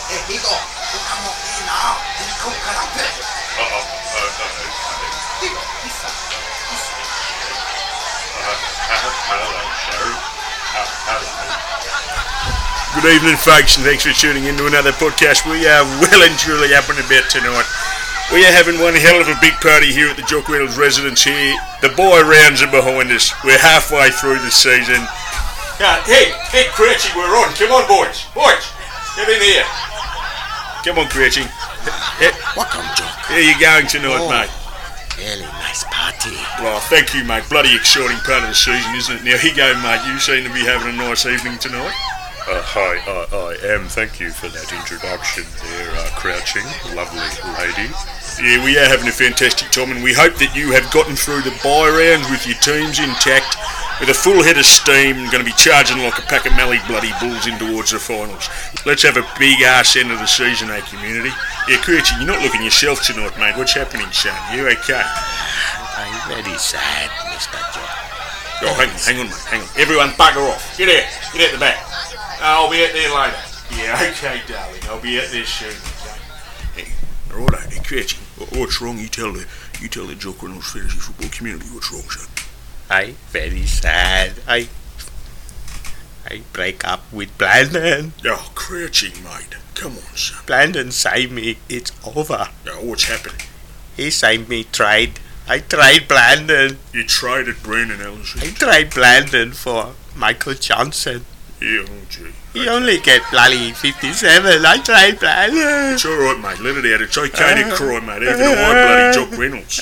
Higo, estamos aquí now. Higo, karate. Higo, Isa. Hello, Sherry. Hello. Good evening, folks, and thanks for tuning in to another podcast. We are well and truly up and about tonight. We are having one hell of a big party here at the Jock Reynolds residence here. The boy rounds are behind us. We're halfway through the season. Hey, Crouchy, we're on. Come on, boys. Get in here. Come on, Crouchy. Welcome, Jock. How are you going tonight, mate? Really nice party. Well, thank you, mate. Bloody exciting part of the season, isn't it? Now, here you go, mate. You seem to be having a nice evening tonight. Hi, I am. Thank you for that introduction there, Crouching, lovely lady. Yeah, we are having a fantastic time, and we hope that you have gotten through the bye rounds with your teams intact, with a full head of steam, and going to be charging like a pack of Mallee bloody bulls in towards the finals. Let's have a big arse end of the season, community. Yeah, Crouchy, you're not looking yourself tonight, mate. What's happening, son? You okay? I'm very sad, Mr. Jock. Oh, hang on, mate, hang on. Everyone bugger off. Get out the back. I'll be out there later. Yeah, okay, darling. I'll be out there soon. Okay. Hey, alright, hey, Crouchy. What's wrong? You tell the Jock Reynolds Fantasy Football community what's wrong, son. I'm very sad. I break up with Blandon. Oh, Crouchy, mate. Come on, son. Blandon say me it's over. Oh, what's happening? He say me tried. I tried Blandon. You traded Brandon Ellison. I tried Blandon for Michael Johnson. Yeah, oh gee. He only get bloody 57. I tried Blandon. It's alright, mate. Let it out. It's okay to cry, mate. Even I bloody Jock Reynolds.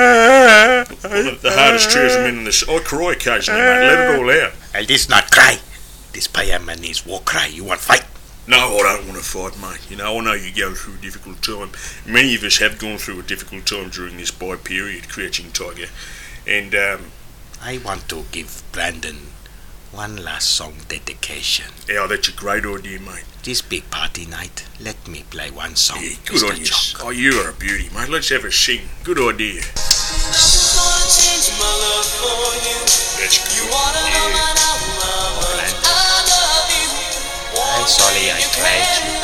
One of the hardest chairmen in this. I cry occasionally, mate. Let it all out. Well, this not cry. This fireman is war cry. You want fight? No, I don't want to fight, mate. You know, I know you're going through a difficult time. Many of us have gone through a difficult time during this bye period, Crouching Tiger. And, I want to give Brandon one last song dedication. Yeah, that's a great idea, mate. This big party night, let me play one song. Yeah, good Mr. on you. Jock. Oh, you are a beauty, mate. Let's have a sing. Good idea. That's good. I'm sorry I tried you.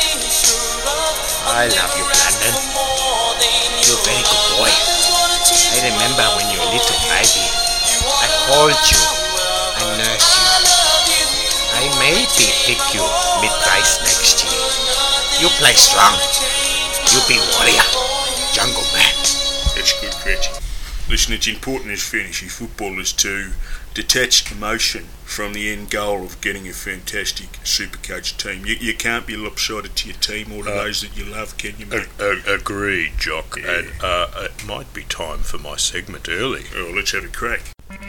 I love you, Brandon. You're a very good boy. I remember when you were little baby. I hold you. I nurse you. I maybe pick you mid-price next year. You play strong. You be warrior. Jungle man. That's good, Crouchy. Listen, it's important as fantasy footballers to detach emotion from the end goal of getting a fantastic Supercoach team. You can't be lopsided to your team or to those that you love, can you, mate? Agreed, Jock. Yeah. And it might be time for my segment early. Oh, let's have a crack.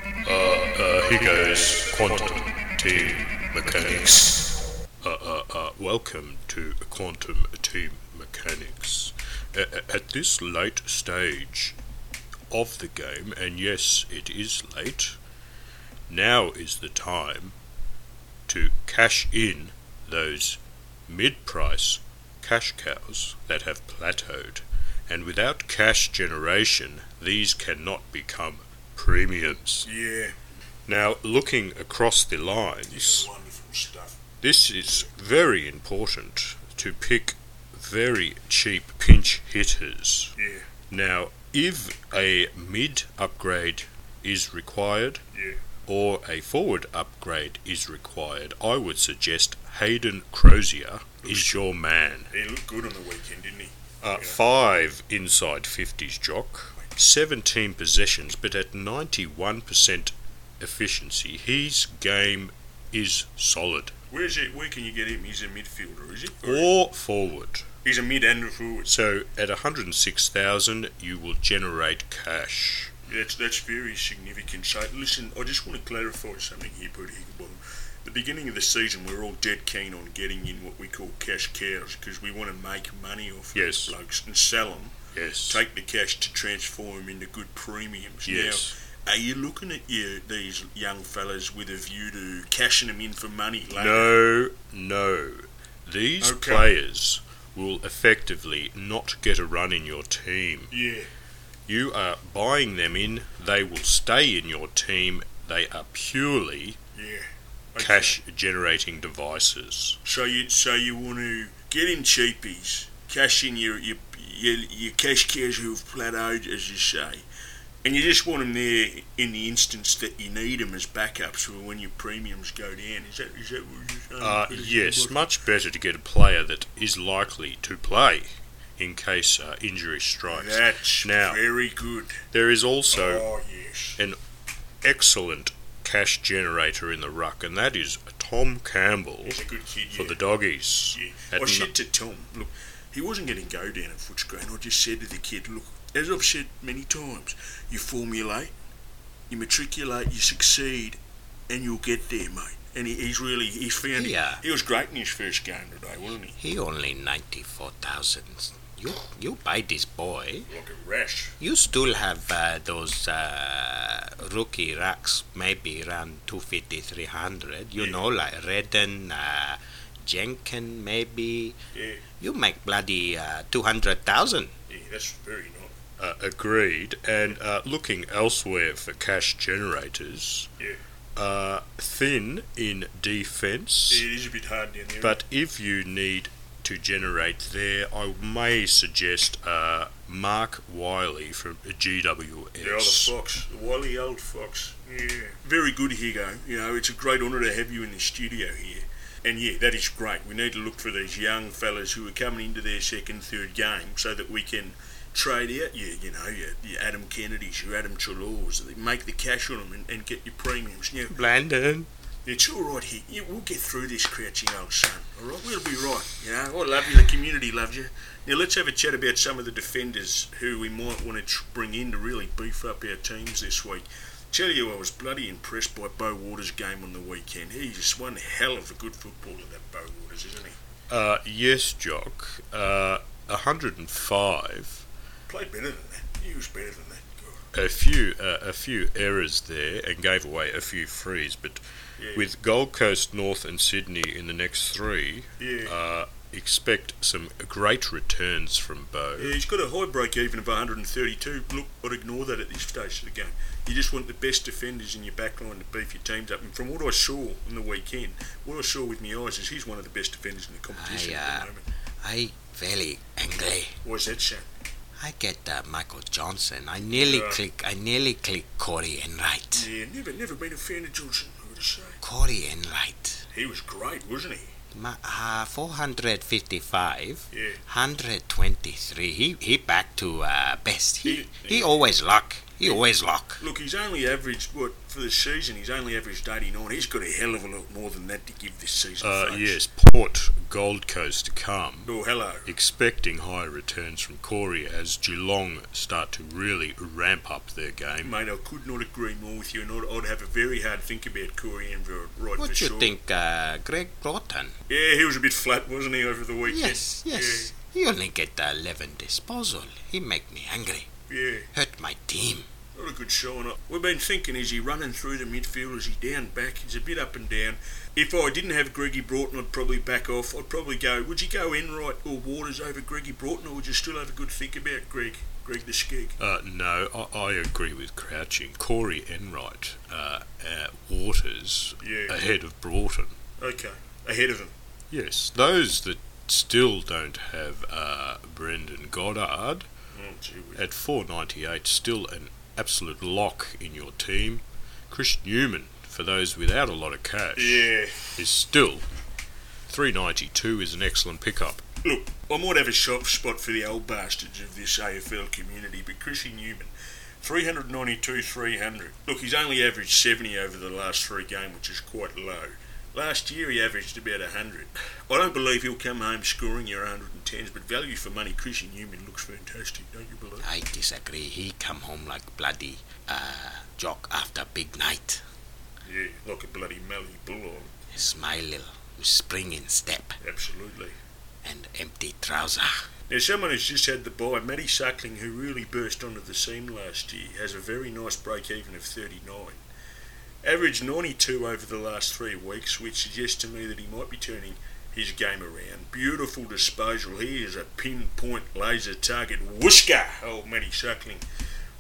Here goes Quantum Team Mechanics. Welcome to Quantum Team Mechanics. At this late stage of the game, and yes, it is late, now is the time to cash in those mid-price cash cows that have plateaued, and without cash generation, these cannot become premiums. Yeah. Now, looking across the lines, This is wonderful stuff. this is very important to pick very cheap pinch hitters. Yeah. Now, if a mid upgrade is required, Yeah. or a forward upgrade is required, I would suggest Hayden Crozier is your man. He looked good on the weekend, didn't he? 5 inside 50s, Jock, 17 possessions, but at 91% efficiency, his game is solid. Where can you get him? He's a midfielder, is he? Or forward. He's a mid and a forward. So at 106,000, you will generate cash. That's very significant. So, listen, I just want to clarify something here, Peter Higginbottom. The beginning of the season, we're all dead keen on getting in what we call cash cows because we want to make money off Yes. these blokes and sell them. Yes. Take the cash to transform them into good premiums. Yes. Now, are you looking at these young fellas with a view to cashing them in for money later? No. These Okay. players will effectively not get a run in your team. Yeah. You are buying them in, they will stay in your team, they are purely Yeah. Okay. cash generating devices. So you want to get in cheapies, cash in your cash cows who've plateaued, as you say, and you just want them there in the instance that you need them as backups for when your premiums go down. Is that what you're saying? Yes, much better to get a player that is likely to play in case injury strikes. That's now, very good. There is also Oh, yes. an excellent cash generator in the ruck, and that is Tom Campbell He's a good kid, for yeah. the Doggies. Yeah. I said to Tom, look, he wasn't going to go down at Footscray. I just said to the kid, look, as I've said many times, you formulate, you matriculate, you succeed, and you'll get there, mate. And he's found it. Yeah. He was great in his first game today, wasn't he? He only 94,000. You buy this boy. Like a rash. You still have those rookie racks, maybe around 250, 300. You Yeah. know, like Redden, Jenkins, maybe. Yeah, You make bloody 200,000. yeah, that's very nice. Agreed. And looking elsewhere for cash generators, Yeah. thin in defence. Yeah, it is a bit hard down there. But if you need to generate there, I may suggest Mark Wiley from GWS. the other fox, the wily old fox. Yeah, very good, Higo. You know, it's a great honour to have you in the studio here. And yeah, that is great. We need to look for these young fellas who are coming into their second, third game so that we can trade out your Adam Kennedys, your Adam Trelaws, make the cash on them and get your premiums. Now, Blandon. it's all right here. Yeah, we'll get through this, crouching old son. All right, we'll be right. You know, I love you. The community loves you. Now let's have a chat about some of the defenders who we might want to bring in to really beef up our teams this week. Tell you, I was bloody impressed by Beau Waters' game on the weekend. He's just one hell of a good footballer, that Beau Waters, isn't he? Yes, Jock. 105. Played better than that. He was better than that. God. A few errors there, and gave away a few frees, but Yeah. with Gold Coast, North and Sydney in the next three, Yeah. expect some great returns from Beau. Yeah, he's got a high break even of 132. Look, I'd ignore that at this stage of the game. You just want the best defenders in your backline to beef your teams up. And from what I saw on the weekend, what I saw with my eyes is he's one of the best defenders in the competition at the moment. I very angry. Why's that, son? I get Michael Johnson. I nearly click Corey Enright. Yeah, never been a fan of Johnson, I would say. Corey Enright. He was great, wasn't he? 455, Yeah. 123. He back to best. He He- always luck. He always luck. Look, he's only averaged, for the season, he's only averaged 89. He's got a hell of a lot more than that to give this season. folks. Yes, Port Gold Coast to come. Oh, hello. Expecting high returns from Corey as Geelong start to really ramp up their game. Mate, I could not agree more with you, and I'd have a very hard think about Corey Enver right What for you sure. think, Greg Broughton? Yeah, he was a bit flat, wasn't he, over the weekend? Yes. He only get 11 disposal. He make me angry. Yeah, Hurt my team. not a good showing. We've been thinking, is he running through the midfield? Is he down back? He's a bit up and down. If I didn't have Greggy Broughton, I'd probably back off. I'd probably go, would you go Enright or Waters over Greggy Broughton, or would you still have a good think about Greg the Skeg? No, I agree with Crouching. Corey Enright, Waters, Yeah. ahead of Broughton. Okay, ahead of him. Yes, those that still don't have Brendan Goddard Oh, gee whiz. at 498, still an absolute lock in your team. Chris Newman, for those without a lot of cash, Yeah. is still 392 is an excellent pickup. Look, I might have a soft spot for the old bastards of this AFL community, but Chrissy Newman, 392, 300. Look, he's only averaged 70 over the last three games, which is quite low. Last year he averaged about 100. I don't believe he'll come home scoring your 110s, but value for money, Chrissy Newman looks fantastic, don't you believe? I disagree. He come home like bloody jock after big night. Yeah, like a bloody Mallee bull, Smile, springing step, absolutely. and empty trouser. Now, someone who's just had the bye, Matty Suckling, who really burst onto the scene last year, has a very nice break-even of 39. Averaged 92 over the last 3 weeks, which suggests to me that he might be turning his game around. Beautiful disposal. He is a pinpoint laser target. Whooshka! Old Matty Suckling.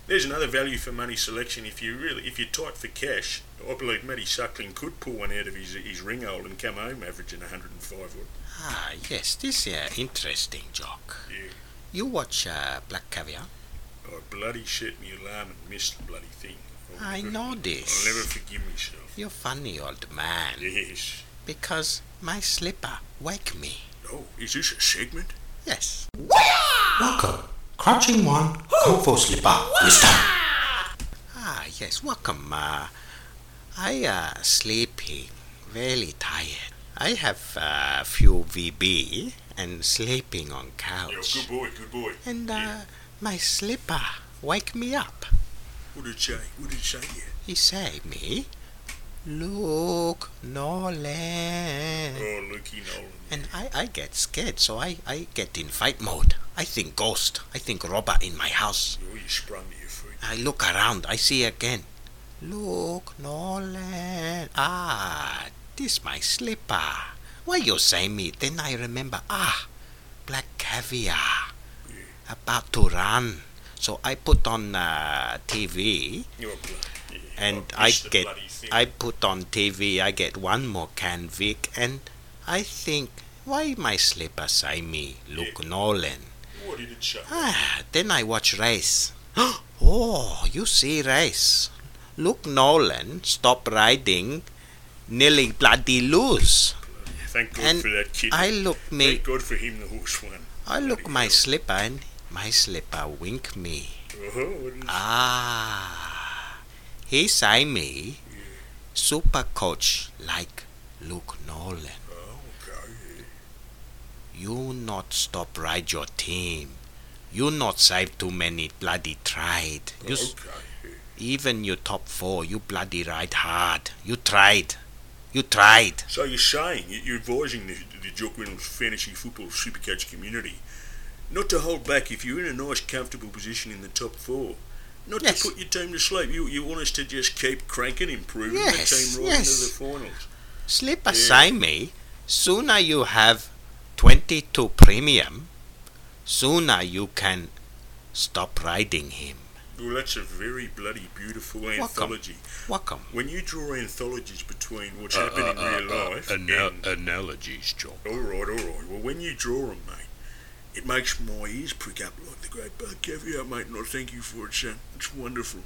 There's another value for money selection. If you're tight for cash, I believe Matty Suckling could pull one out of his ringhole and come home averaging 105 odd. Ah, yes, this interesting, Jock. Yeah. You watch Black Caviar? I bloody set me alarm and missed the bloody thing. I know this. I'll never forgive myself. You're funny, old man. Yes. Because my slipper wake me. Oh, is this a segment? Yes. Welcome. Crouching one, Kung Fu slipper. Wisdom. Ah, yes, welcome. I sleepy, very tired. I have a few VB and sleeping on couch. Yeah, good boy. And my slipper wake me up. What did it say? What did it say here? He say me, Luke Nolan. Oh, Lukey Nolan. And I get scared, so I get in fight mode. I think ghost. I think robber in my house. Oh, you sprung to your feet. I look around. I see again. Luke Nolan. Ah, this my slipper. Why you say me? Then I remember. Black Caviar. Yeah. About to run. So I put on TV. You're bloody. Yeah. And I put on TV. I get one more can Vic, and I think, why my slipper say me, Luke Nolan? What did it say? Then I watch race. Oh, you see race. Luke Nolan stop riding, nearly bloody lose. Thank God And for that kid. I look me. Thank God for him, the horse won. I look Bloody my hell. slipper, and my slipper wink me. What is He say me, super coach like Luke Nolan. Oh, okay. You not stop ride your team. You not save too many bloody tried. You Okay. even your top 4, you bloody ride hard. You tried. You tried. So you're saying, you're advising the Jock Reynolds fantasy football supercoach community not to hold back if you're in a nice comfortable position in the top 4. Not Yes. to put your team to sleep. You want us to just keep cranking, improving Yes, the team right yes. into the finals. Slipper Yeah. say me, sooner you have 22 premium, sooner you can stop riding him. Well, that's a very bloody beautiful anthology. Welcome. When you draw anthologies between what's happening in real life and... Analogies, Jock. All right. Well, when you draw them, mate, it makes my ears prick up like the great Black Caviar, mate, and I thank you for it, son. It's wonderful.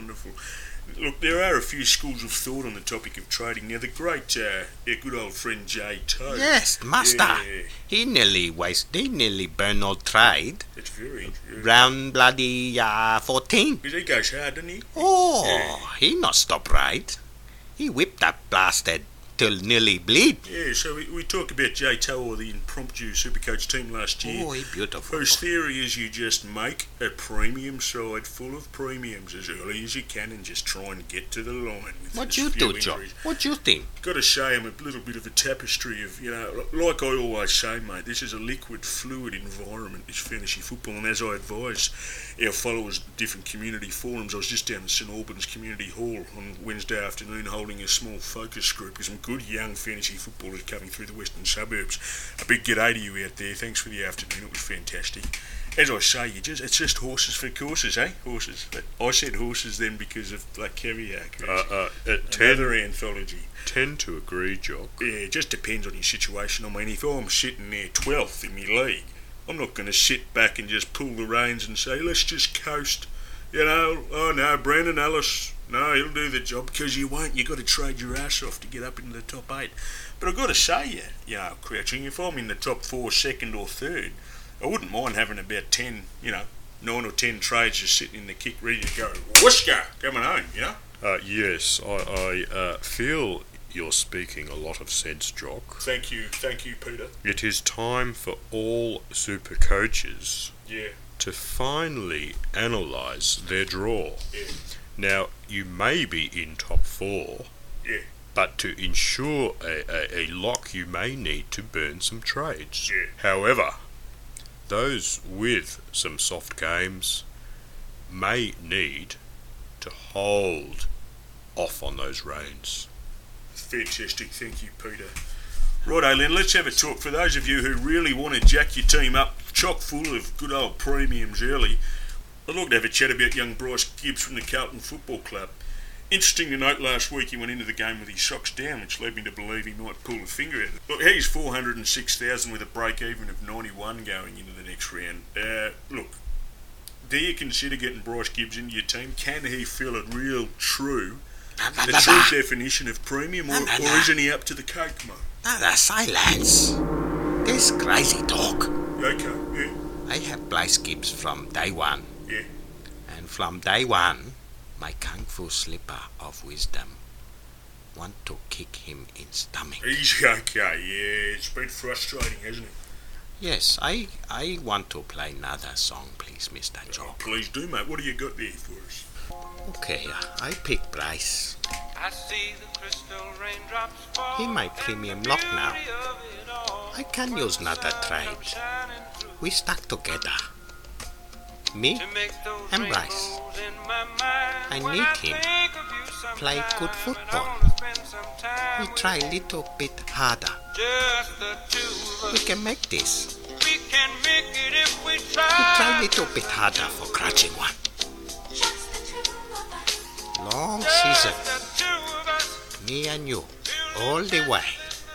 Look, there are a few schools of thought on the topic of trading. Now, the great, good old friend Jay Toad. Yes, master. Yeah, He nearly burned all trade. it's very... Round bloody 14. Because he goes hard, doesn't he? Oh, he not stop right. He whipped that bastard till nearly bleed. Yeah, so we talk about Jay Tower, the impromptu Supercoach team last year. Oh, he beautiful. Whose theory is you just make a premium side full of premiums as early as you can and just try and get to the line. What you do, Joe? What you think? Got to say, I'm a little bit of a tapestry of, like I always say, mate, this is a liquid, fluid environment, this fantasy football, and as I advise our followers at different community forums, I was just down at St Albans Community Hall on Wednesday afternoon holding a small focus group with some good young fantasy footballers coming through the western suburbs. A big g'day to you out there, thanks for the afternoon, it was fantastic. As I say, it's just horses for courses, eh? Horses. But I said horses then because of Black Caviar. Another anthology. Tend to agree, Jock. Yeah, it just depends on your situation. I mean, if I'm sitting there 12th in my league, I'm not going to sit back and just pull the reins and say, let's just coast. Oh no, Brandon Ellis, no, he'll do the job, because you won't. You've got to trade your ass off to get up into the top 8. But I've got to say, Crouching, if I'm in the top 4, second or third, I wouldn't mind having about 10, 9 or 10 trades just sitting in the kick ready to go. Whooshka, coming home, Yes, I feel you're speaking a lot of sense, Jock. Thank you, Peter. It is time for all super coaches Yeah. to finally analyse their draw. Yeah. Now, you may be in top 4, Yeah. but to ensure a lock, you may need to burn some trades. Yeah. However, those with some soft games may need to hold off on those reins. Fantastic, thank you, Peter. Righto, Len, let's have a talk. For those of you who really want to jack your team up chock full of good old premiums early, I'd like to have a chat about young Bryce Gibbs from the Carlton Football Club. Interesting to note, last week he went into the game with his socks down, which led me to believe he might pull a finger out. Look, he's 406,000 with a break-even of 91 going into the next round. Look, do you consider getting Bryce Gibbs into your team? Can he fill a real true, the true definition of premium, or isn't he up to the cake, mate? Now, silence. This crazy talk. Okay, yeah. I have Bryce Gibbs from day one. Yeah. And from day one, my Kung Fu slipper of wisdom want to kick him in stomach. He's okay, yeah. It's been frustrating, hasn't it? Yes, I want to play another song, please, Mr. Oh, Jock. please do, mate. What do you got there for us? Okay, I pick Bryce. I see the crystal raindrops fall. In my premium lock now. I can use another trade. We stuck together. Me and Bryce. I need him. Play good football. We try a little bit harder. We can make this. We can make it if we We try a little bit harder for Crouching One. Long season. Me and you. All the way.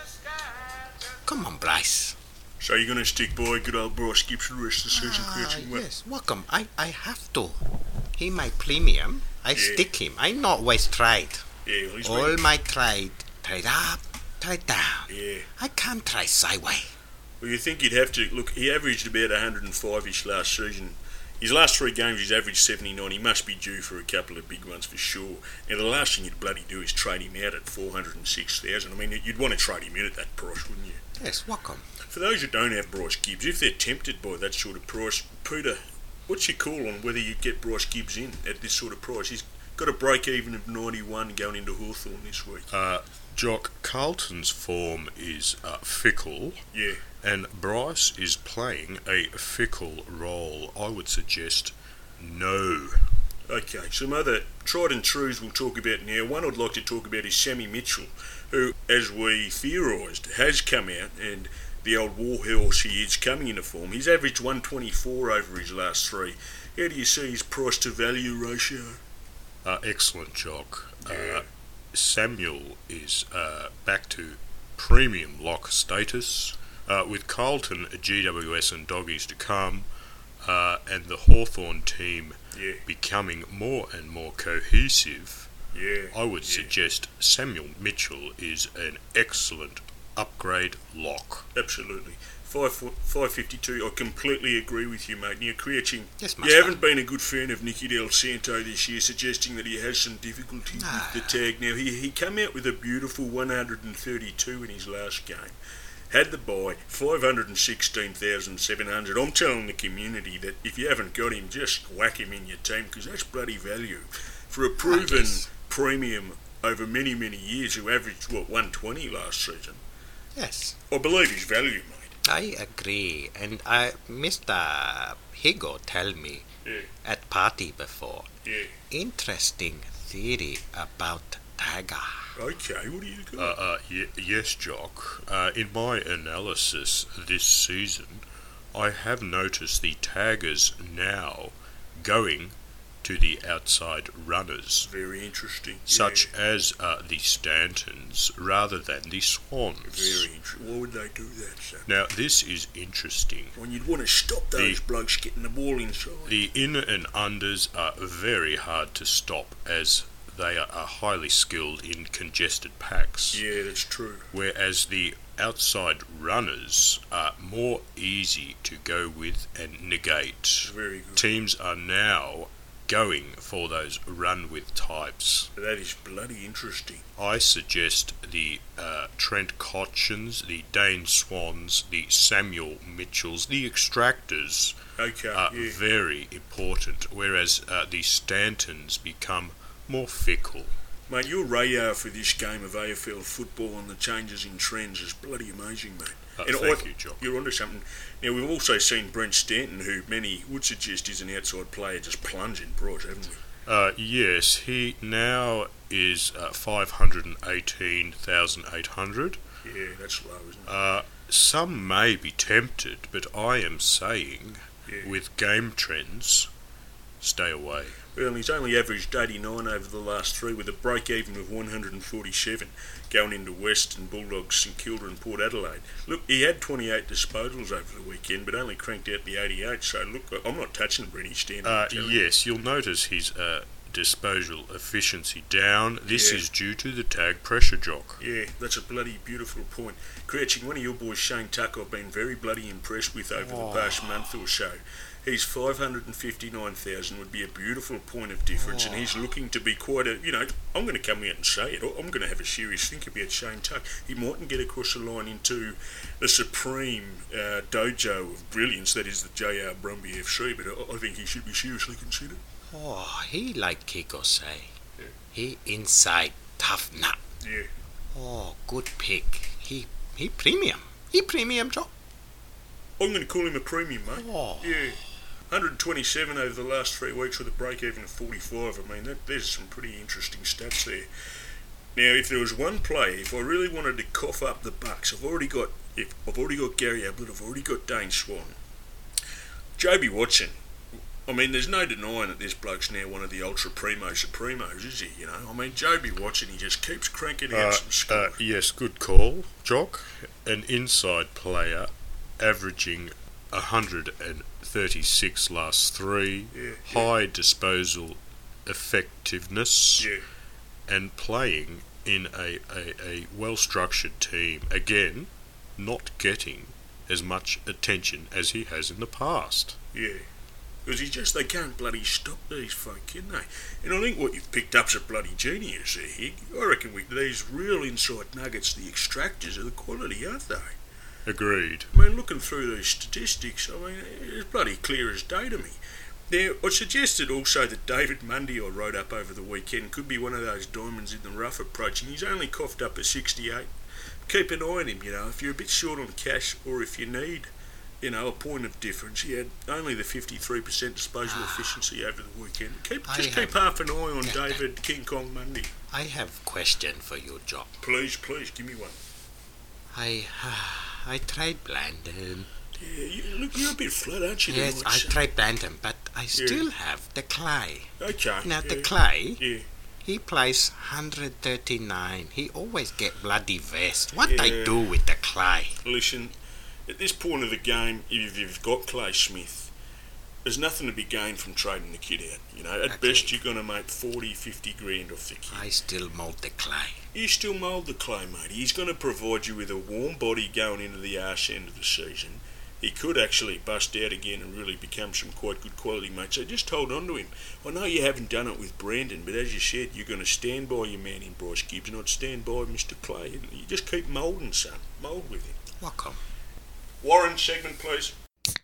Come on, Bryce. So you're going to stick by good old Bryce Gibbs for the rest of the season, Crouching One? Yes, welcome. I have to. He my premium. I stick him. I not waste trade. Yeah, well, he's All been... my trade up, trade down. Yeah. I can't try sideways. Well, you think he'd have to... Look, he averaged about 105-ish last season. His last 3 games, he's averaged 79. He must be due for a couple of big ones for sure. Now, the last thing you'd bloody do is trade him out at 406,000. I mean, you'd want to trade him in at that price, wouldn't you? Yes, welcome. For those who don't have Bryce Gibbs, if they're tempted by that sort of price, Peter, what's your call on whether you get Bryce Gibbs in at this sort of price? He's got a break-even of 91 going into Hawthorn this week. Jock, Carlton's form is fickle. Yeah. And Bryce is playing a fickle role. I would suggest no. Okay, some other tried and trues we'll talk about now. One I'd like to talk about is Sammy Mitchell, who, as we theorised, has come out, and the old warhorse he is coming into form. He's averaged 124 over his last 3. How do you see his price-to-value ratio? Excellent, Jock. Yeah. Samuel is back to premium lock status. With Carlton, GWS and Doggies to come, and the Hawthorn team becoming more and more cohesive, I would suggest Samuel Mitchell is an excellent upgrade lock. Absolutely. 552, I completely agree with you, mate. Now, Crouching, Yes, you haven't been a good fan of Nicky Del Santo this year, suggesting that he has some difficulty with the tag. Now, he came out with a beautiful 132 in his last game. Had the bye, 516,700. I'm telling the community that if you haven't got him, just whack him in your team, because that's bloody value. For a proven premium over many, many years who averaged, 120 last season. Yes. I believe his value, mate. I agree. And Mr. Higo tell me at party before. Yeah. Interesting theory about Tiger. Okay, what do you got? Yes, Jock. In my analysis this season, I have noticed the taggers now going to the outside runners, Very interesting. such as the Stantons, rather than the Swans. Very interesting. Why would they do that, sir? Now, this is interesting. When you'd want to stop those blokes getting the ball inside. The in and unders are very hard to stop, as they are highly skilled in congested packs. Yeah, that's true. Whereas the outside runners are more easy to go with and negate. Very good. Teams are now going for those run-with types. That is bloody interesting. I suggest the Trent Cotchins, the Dane Swans, the Samuel Mitchells, the Extractors Okay, are very important, whereas the Stantons become more fickle. Mate, your radar for this game of AFL football and the changes in trends is bloody amazing, mate. Thank you, Jock. You're onto something. Now, we've also seen Brent Stanton, who many would suggest is an outside player, just plunge in price, haven't we? Yes, he now is 518,800. Yeah, that's low, isn't it? Some may be tempted, but I am saying, with game trends, stay away. Well, he's only averaged 89 over the last three with a break-even of 147 going into Western Bulldogs, St Kilda and Port Adelaide. Look, he had 28 disposals over the weekend but only cranked out the 88, so look, I'm not touching the British standard. Yes, you'll notice his disposal efficiency down. This Yeah. is due to the tag pressure, Jock. Yeah, that's a bloody beautiful point. Crouching, one of your boys, Shane Tuck, I've been very bloody impressed with over the past month or so. His 559,000 would be a beautiful point of difference, and he's looking to be quite a, I'm going to come out and say it, I'm going to have a serious think about Shane Tuck. He mightn't get across the line into the supreme dojo of brilliance that is the JR Brumby FC, but I think he should be seriously considered. Oh, he like Kiko say. He inside tough nut. Yeah. Oh, good pick. He premium. He premium, Jock. I'm going to call him a premium, mate. Oh. Yeah. 127 over the last 3 weeks with a break-even of 45. I mean, there's some pretty interesting stats there. Now, if there was one play, if I really wanted to cough up the Bucks, I've already got Gary Ablett, I've already got Dane Swan. Joby Watson. I mean, there's no denying that this bloke's now one of the ultra supremos, is he? I mean, Joby Watson, he just keeps cranking out some scores. Yes, good call, Jock. An inside player averaging 136 last three, high disposal effectiveness, and playing in a well-structured team. Again, not getting as much attention as he has in the past. Yeah. Because they can't bloody stop these folk, can they? And I think what you've picked up's a bloody genius there, Hig. I reckon these real inside nuggets, the extractors, are the quality, aren't they? Agreed. I mean, looking through these statistics, I mean, it's bloody clear as day to me. Now, I suggested also that David Mundy I wrote up over the weekend could be one of those diamonds in the rough approach, and he's only coughed up a 68. Keep an eye on him, if you're a bit short on cash or if you need, a point of difference. He had only the 53% disposal efficiency over the weekend. Keep half an eye on David King Kong Mundy. I have question for you, Jock. Please, give me one. I tried Blandon. Yeah, you're a bit flat, aren't you? Yes, I tried Blandon, but I still have the Clay. Okay. Now, the Clay, Yeah. he plays 139. He always get bloody vest. What I do with the Clay? Listen, at this point of the game, if you've got Clay Smith, there's nothing to be gained from trading the kid out. At best you're going to make 40, 50 grand off the kid. I still mould the Clay. You still mould the Clay, mate. He's going to provide you with a warm body going into the arse end of the season. He could actually bust out again and really become some quite good quality, mate. So just hold on to him. I know you haven't done it with Brandon, but as you said, you're going to stand by your man in Bryce Gibbs, not stand by Mr. Clay. You just keep moulding, son. Mould with him. Welcome. Warren, segment, please.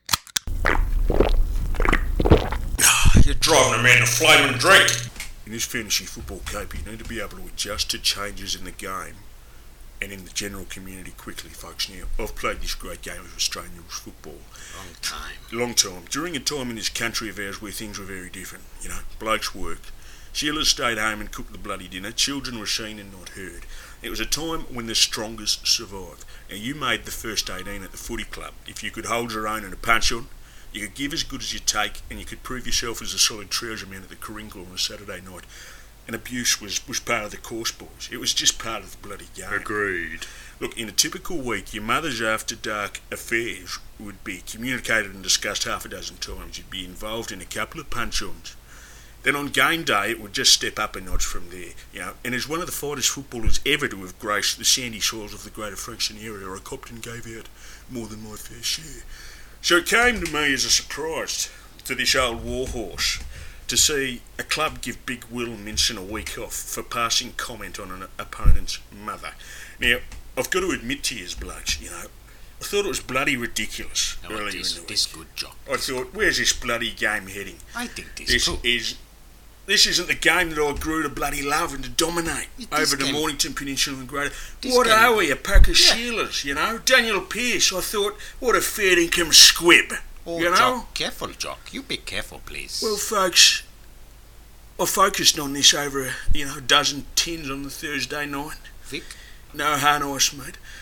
You're driving a man to flaming drink. In this fantasy football cape, you need to be able to adjust to changes in the game and in the general community quickly, folks. Now, I've played this great game of Australian rules football. Long time. During a time in this country of ours where things were very different. Blokes worked. Sheilas stayed home and cooked the bloody dinner. Children were seen and not heard. It was a time when the strongest survived. Now, you made the first 18 at the footy club. If you could hold your own and a punch on, you could give as good as you take, and you could prove yourself as a solid trouser man at the Kooringal on a Saturday night. And abuse was part of the course, boys. It was just part of the bloody game. Agreed. Look, in a typical week, your mother's after-dark affairs would be communicated and discussed half a dozen times. You'd be involved in a couple of punch-ons. Then on game day, it would just step up a notch from there. And as one of the finest footballers ever to have graced the sandy soils of the Greater Frankston area, I copped and gave out more than my fair share. So it came to me as a surprise to this old warhorse to see a club give Big Will Minson a week off for passing comment on an opponent's mother. Now, I've got to admit to you, blokes, I thought it was bloody ridiculous earlier in the week. This good job. I thought, where's this bloody game heading? I think this This isn't the game that I grew to bloody love and to dominate over the Mornington Peninsula and Greater. What are we, a pack of Sheilas, Daniel Pearce, I thought, what a fair income squib, Jock, careful, Jock. You be careful, please. Well, folks, I focused on this over, a dozen tins on the Thursday night. Vic? No hard ice, mate.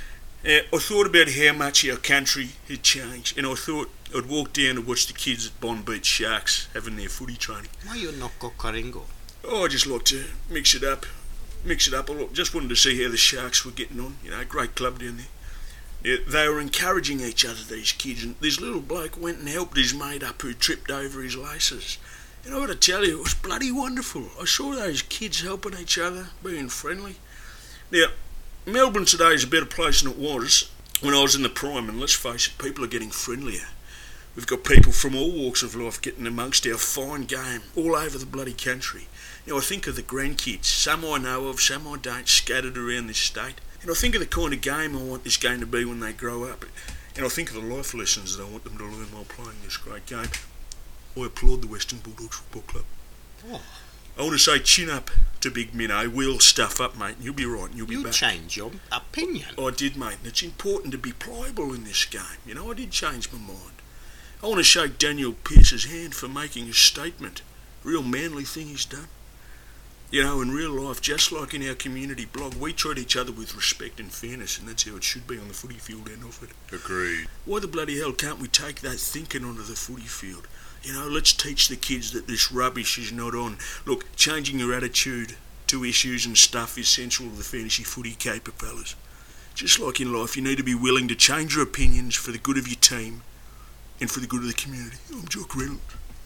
I thought about how much our country had changed, and I thought I'd walk down to watch the kids at Bond Beach Sharks having their footy training. Why you not go Coringo? Oh, I just like to mix it up. I just wanted to see how the Sharks were getting on. Great club down there. Yeah, they were encouraging each other, these kids, and this little bloke went and helped his mate up who tripped over his laces. And I got to tell you, it was bloody wonderful. I saw those kids helping each other, being friendly. Now, Melbourne today is a better place than it was when I was in the prime, and let's face it, people are getting friendlier. We've got people from all walks of life getting amongst our fine game all over the bloody country. Now, I think of the grandkids, some I know of, some I don't, scattered around this state. And I think of the kind of game I want this game to be when they grow up. And I think of the life lessons that I want them to learn while playing this great game. I applaud the Western Bulldogs Football Club. Oh. I want to say chin up to Big Minnow. We'll stuff up, mate, and you'll be right, and you'll be back. You change your opinion. I did, mate, and it's important to be pliable in this game. I did change my mind. I want to shake Daniel Pearce's hand for making a statement. Real manly thing he's done. In real life, just like in our community blog, we treat each other with respect and fairness, and that's how it should be on the footy field and off it. Agreed. Why the bloody hell can't we take that thinking onto the footy field? Let's teach the kids that this rubbish is not on. Look, changing your attitude to issues and stuff is central to the fantasy footy caper, fellas. Just like in life, you need to be willing to change your opinions for the good of your team and for the good of the community. I'm Jock Reynolds.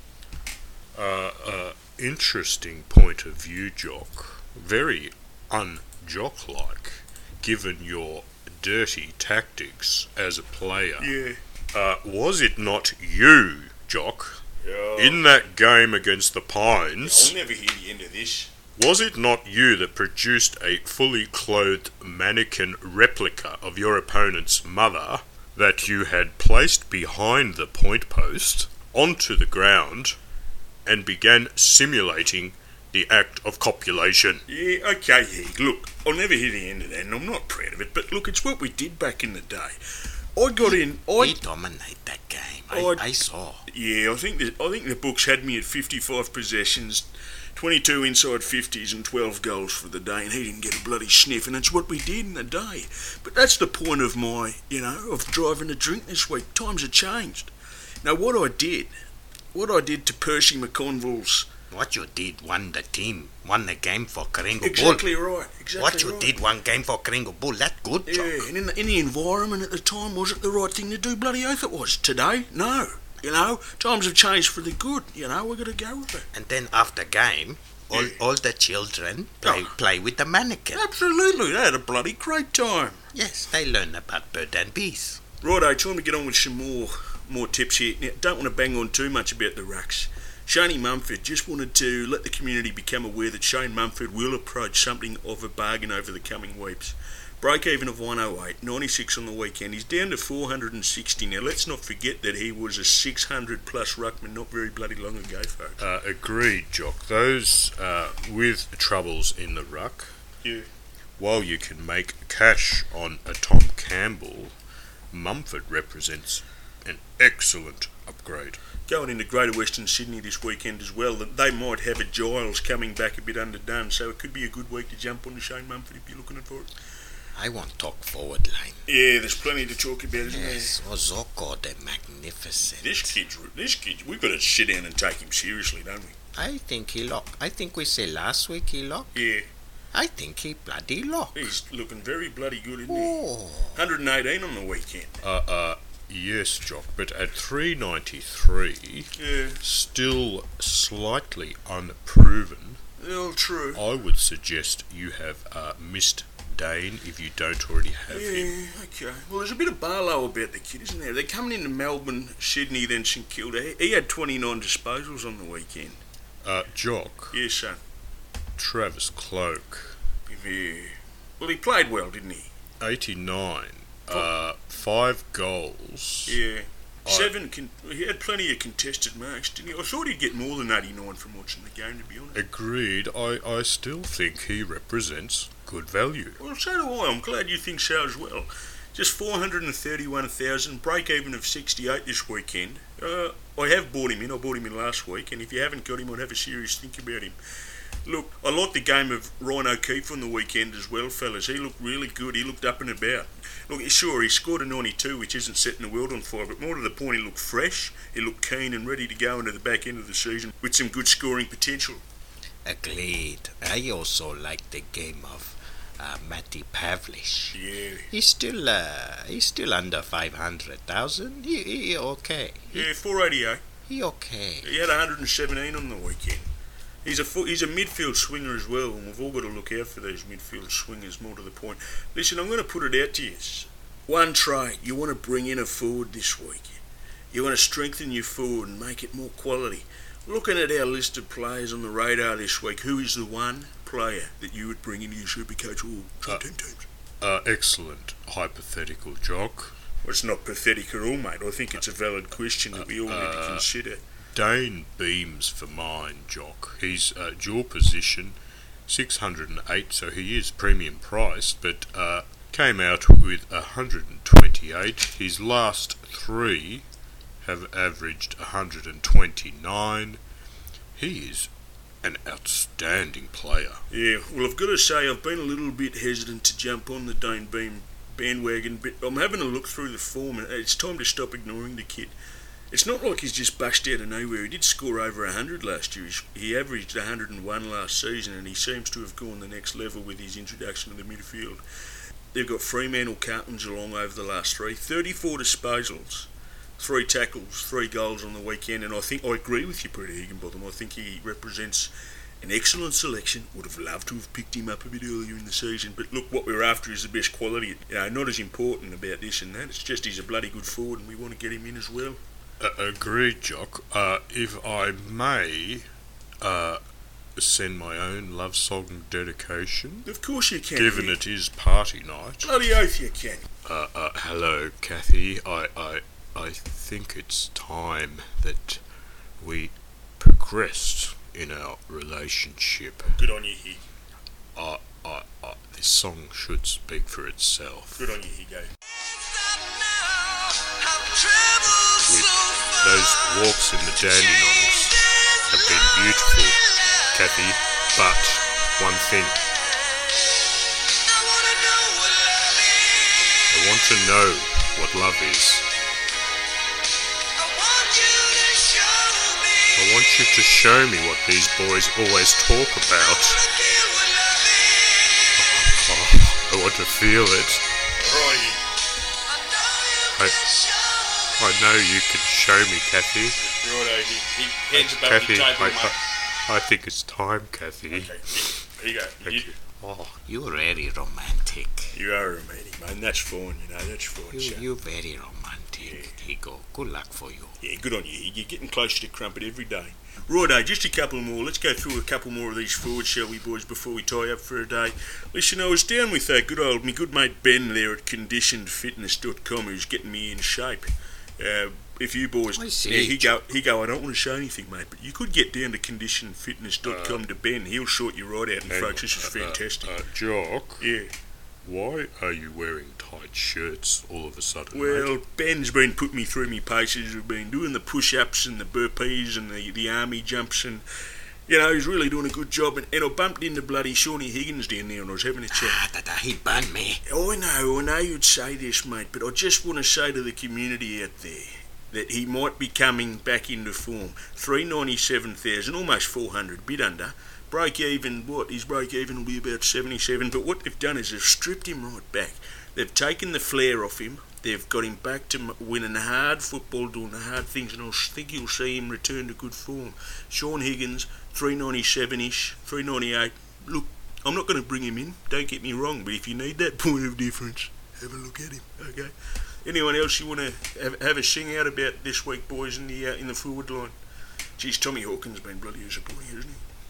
Interesting point of view, Jock. Very un-Jock-like, given your dirty tactics as a player. Yeah. Was it not you, Jock, in that game against the Pines? I'll never hear the end of this. Was it not you that produced a fully clothed mannequin replica of your opponent's mother that you had placed behind the point post onto the ground and began simulating the act of copulation? Yeah, okay, look, I'll never hear the end of that, and I'm not proud of it, but look, it's what we did back in the day. We dominate that game. I saw. Yeah, I think the books had me at 55 possessions, 22 inside 50s and 12 goals for the day, and he didn't get a bloody sniff, and that's what we did in the day. But that's the point of my, of driving a drink this week. Times have changed. Now, what I did to Percy McConville's... What you did won the game for Coringo Exactly Bull. Right. What you did one game for Coringo Bull, that's good, Jock. Yeah, and in the environment at the time, was it the right thing to do? Bloody oath it was. Today, no. Times have changed for the good. We've got to go with it. And then after game, all the children play with the mannequin. Absolutely, they had a bloody great time. Yes, they learn about bird and bees. Righto, time to get on with some more tips here. Now, don't want to bang on too much about the rucks. Shane Mumford just wanted to let the community become aware that Shane Mumford will approach something of a bargain over the coming weeks. Break even of 108, 96 on the weekend. He's down to 460 now. Let's not forget that he was a 600 plus ruckman not very bloody long ago, folks. Agreed, Jock. Those with troubles in the ruck, yeah. While you can make cash on a Tom Campbell, Mumford represents an excellent upgrade. Going into Greater Western Sydney this weekend as well, that they might have a Giles coming back a bit underdone, so it could be a good week to jump on to Shane Mumford if you're looking for it. I want to talk forward line. Yeah, there's plenty to talk about, isn't there? Yes, Ozoko the Magnificent. This kid, we've got to sit down and take him seriously, don't we? I think he locked. I think we said last week he locked. Yeah. I think he bloody locked. He's looking very bloody good, isn't he? 118 on the weekend. Yes, Jock, but at 393, yeah, still slightly unproven. Well, true. I would suggest you have missed Dane if you don't already have him. Yeah, okay. Well, there's a bit of Barlow about the kid, isn't there? They're coming into Melbourne, Sydney, then St Kilda. He had 29 disposals on the weekend. Jock. Yes, son. Travis Cloak. Yeah. Well, he played well, didn't he? 89. 5 goals. Yeah. He had plenty of contested marks, didn't he? I thought he'd get more than 89 from watching the game, to be honest. Agreed. I still think he represents good value. Well, so do I. I'm glad you think so as well. Just 431,000, break even of 68 this weekend. I have bought him in. I bought him in last week, and if you haven't got him, I'd have a serious think about him. Look, I like the game of Ryan O'Keefe on the weekend as well, fellas. He looked really good. He looked up and about. Look, sure, he scored a 92, which isn't setting the world on fire, but more to the point, he looked fresh, he looked keen and ready to go into the back end of the season with some good scoring potential. Agreed. I also like the game of Matty Pavlich. Yeah. He's still under 500,000. He okay. Yeah, 488. He okay. He had 117 on the weekend. He's a midfield swinger as well, and we've all got to look out for these midfield swingers, more to the point. Listen, I'm going to put it out to you. One trait, you want to bring in a forward this week. You want to strengthen your forward and make it more quality. Looking at our list of players on the radar this week, who is the one player that you would bring into your Supercoach or team teams? Excellent hypothetical, Jock. Well, it's not pathetic at all, mate. I think it's a valid question that we all need to consider. Dane Beams for mine, Jock. He's dual position, 608, so he is premium priced, but came out with 128. His last three have averaged 129. He is an outstanding player. Yeah, well, I've got to say, I've been a little bit hesitant to jump on the Dane Beam bandwagon, but I'm having a look through the form, and it's time to stop ignoring the kid. It's not like he's just bashed out of nowhere. He did score over 100 last year. He averaged 101 last season, and he seems to have gone the next level with his introduction to the midfield. They've got Fremantle Carlton's along over the last three. 34 disposals, 3 tackles, 3 goals on the weekend, and I agree with you, Peter Higginbotham. I think he represents an excellent selection. Would have loved to have picked him up a bit earlier in the season, but look, what we're after is the best quality. Not as important about this and that. It's just he's a bloody good forward, and we want to get him in as well. Agreed, Jock. If I may send my own love song dedication, Of course you can. given it is party night. Bloody oath you can. Hello, Kathy. I think it's time that we progressed in our relationship. Good on you, Hig. This song should speak for itself. Good on you, Higo. With those walks in the Dandenongs have been beautiful, Kathy, but one thing. I want to know what love is. I want you to show me what these boys always talk about. I want to feel it. Right. I know you can show me, Kathy. Righto, Hig. Hands above Kathy, the table, mate. I think it's time, Kathy. Okay, here you go. Thank you. Oh, You're very romantic. You are romantic, mate, and that's fine, that's fine. You're very romantic. Higo, good luck for you. Yeah, good on you, Hig. You're getting closer to Crumpet every day. Righto, just a couple more. Let's go through a couple more of these forwards, shall we, boys, before we tie up for a day. Listen, I was down with me good mate Ben there at conditionedfitness.com, who's getting me in shape. If you boys... I see. Yeah, he go, I don't want to show anything, mate, but you could get down to conditionedfitness.com to Ben. He'll sort you right out, and folks, this is fantastic. Jock, Yeah. why are you wearing tight shirts all of a sudden, Well, mate? Ben's been putting me through me paces. We've been doing the push-ups and the burpees and the army jumps, and he's really doing a good job. And I bumped into bloody Shawnee Higgins down there, and I was having a chat. He banned me. I know you'd say this, mate, but I just want to say to the community out there that he might be coming back into form. 397,000, almost 400, bit under. Break even, his break even will be about 77, but what they've done is they've stripped him right back. They've taken the flair off him. They've got him back to winning hard football, doing the hard things, and I think you'll see him return to good form. Sean Higgins, 397-ish, 398. Look, I'm not going to bring him in, don't get me wrong, but if you need that point of difference, have a look at him, okay? Anyone else you want to have a sing out about this week, boys, in the forward line? Geez, Tommy Hawkins been bloody disappointing, hasn't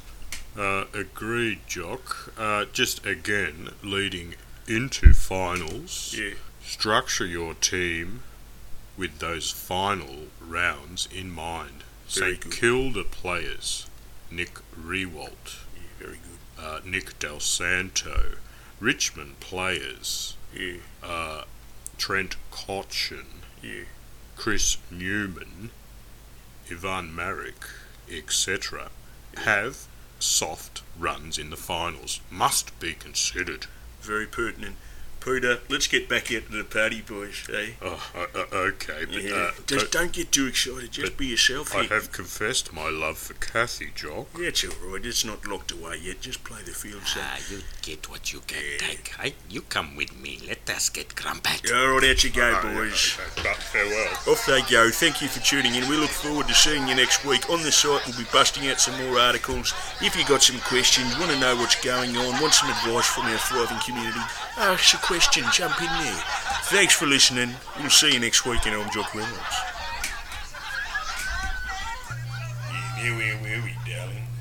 he? Agreed, Jock. Just again, leading into finals, Yeah. structure your team with those final rounds in mind. Very So good. kill the players. Nick Rewalt, Yeah, very good. Nick Del Santo, Richmond players, Yeah, Trent Cotchin, yeah. Chris Newman, Ivan Marek, etc., have soft runs in the finals must be considered. Very pertinent. Peter, let's get back out to the party, boys, eh? Okay, but, Yeah. Just don't get too excited. Just be yourself I here. have confessed my love for Kathy, Jock. Yeah, it's all right. It's not locked away yet. Just play the field, son. You get what you can take, right? You come with me. Let us get crumpet. All right, out you go, boys. Okay, but farewell. Off they go. Thank you for tuning in. We look forward to seeing you next week. On the site, we'll be busting out some more articles. If you got some questions, want to know what's going on, want some advice from our thriving community, ask a question, jump in there. Thanks for listening. We'll see you next week, and I'm Jock Reynolds. Yeah, where were we, darling?